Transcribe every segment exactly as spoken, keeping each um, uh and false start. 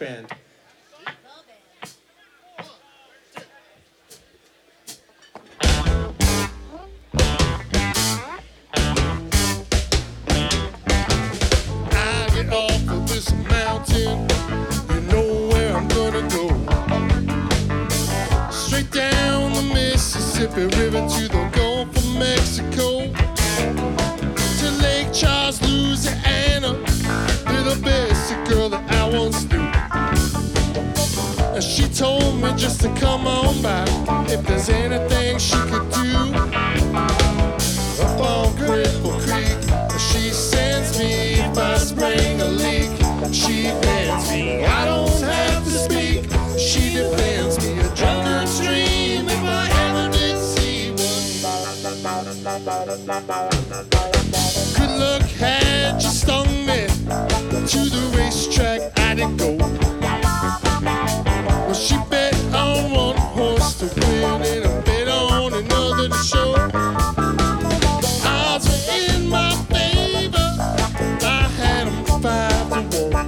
band. I get off of this mountain, you know where I'm gonna go. Straight down the Mississippi River to the Gulf of Mexico, to Lake Charles, Louisiana, to the basic girl that I once knew. And she told me just to come on by if there's anything she could do. Up on Cripple Creek, she sends me if I spring a leak. She bends me, I don't have to speak. She defends me, a drunkard stream if I ever did see one. Good luck had just stung me. To the racetrack I did go. Well, she bet on one horse to win and I bet on another to show. Odds were in my favor, I had them five to one.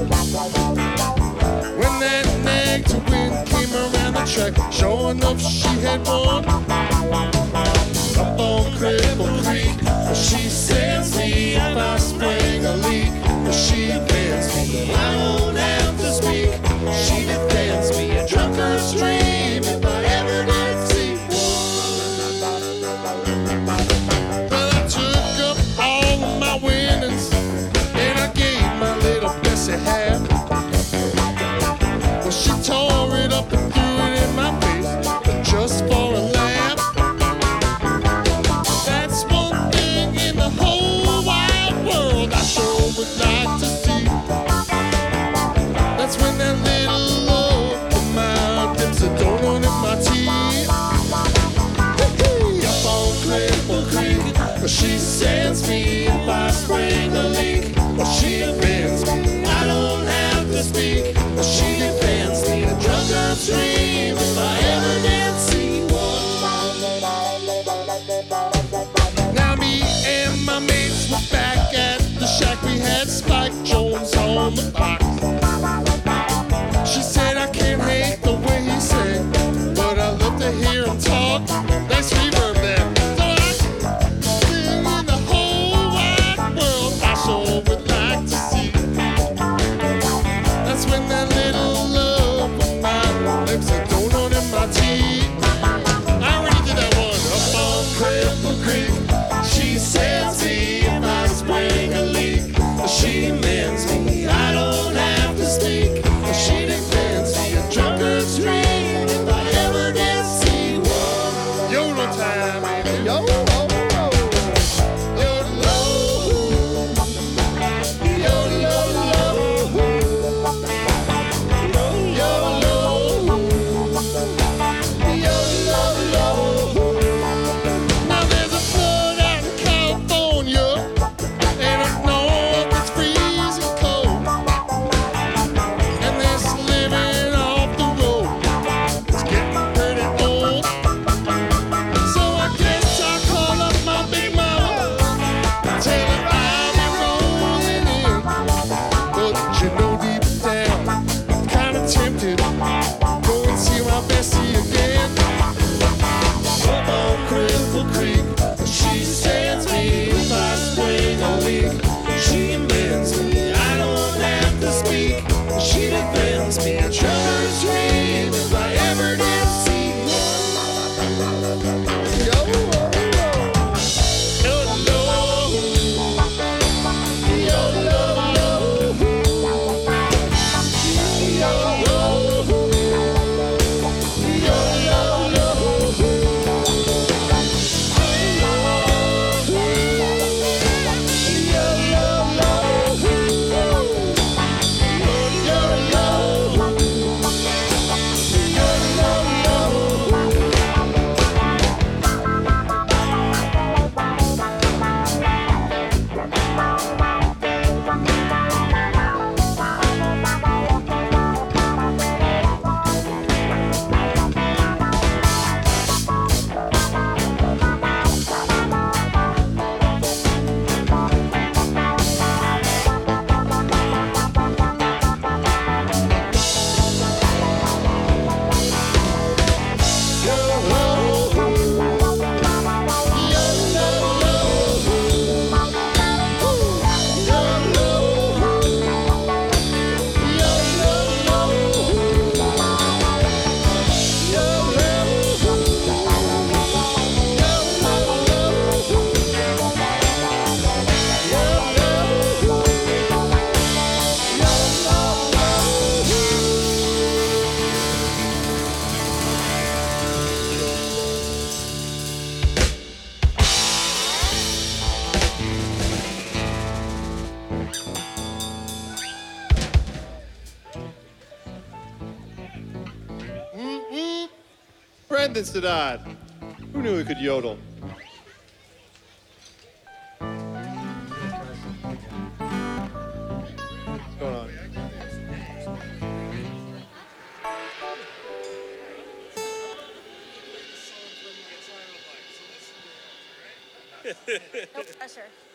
When that nag to win came around the track, sure enough she had won. Up on Cripple Creek, she sends me if I spring a leak. She bends me, I don't have to speak. She defends me, a drunkard stream if I ever did see one. Well, I took up all of my winnings and I gave my little Bessie half. Well, she tore it up and threw it in my face just for a laugh. That's one thing in the whole wide world I sure would like to see. That's when that little love of mine dips a donut in my tea. Up on Cripple Creek, she sends me if I spring a leak. She bends me, I don't have to speak. She defends me, a drunkard stream if I ever did see one. Now me and my mates were back at the shack. We had Spike Jones on the box. She said I can't hate the way he sang, but I love to hear him talk. Nice reverb there. So I sing in the whole wide world I sure would like to see. That's when that little love of mine lips a donut in my tea. I already did that one. Up on Cripple Creek, she sends me if I spring a leak. She mends me, I don't have to speak. She defends me, a drunkard stream if I ever did see one. Yodel time, baby. Yo, oh, oh. Yodel, yodel, now there's a flood out in California, and up north it's freezing cold. And this living off the road, it's getting pretty old. So I guess I'll call up my big mama, tell her I'll be rolling in. But you know deep down, I'm kinda tempted, go and see my Bessie again. Up on Cripple Creek, she sends me if I spring a leak. She mends me, I don't have to speak. She defends me, a drunkard stream if I ever did see one. Yo, yo, yo, yo, yo, Freund that's died. Who knew he could yodel? What's going on? No pressure.